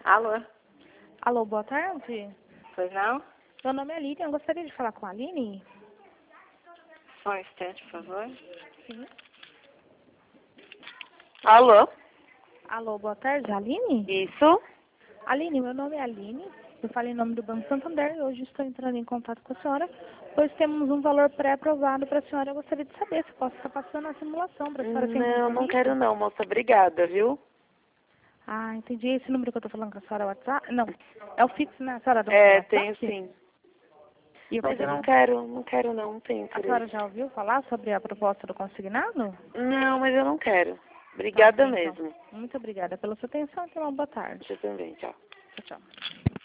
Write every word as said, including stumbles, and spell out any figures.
Alô? Alô, boa tarde. Pois não? Meu nome é Aline, eu gostaria de falar com a Aline. Só um instante, por favor. Sim. Alô? Alô, boa tarde, Aline? Isso? Aline, meu nome é Aline. Eu falei em nome do Banco Santander e hoje estou entrando em contato com a senhora, pois temos um valor pré-aprovado para a senhora. Eu gostaria de saber se posso estar passando a simulação para a senhora sem Não, não compromisso. quero não, moça. Obrigada, viu? Ah, entendi. Esse número que eu estou falando com a senhora é o WhatsApp? Não, é o fixo, né? A senhora não É, tem tenho WhatsApp? sim. E eu Mas eu poderia... não quero, não quero não, não tenho A senhora interesse. já ouviu falar sobre a proposta do consignado? Não, mas eu não quero. Tá, Obrigada ok, então. mesmo. Muito obrigada pela sua atenção e tenha uma boa tarde. Você também, tchau. Tchau, tchau.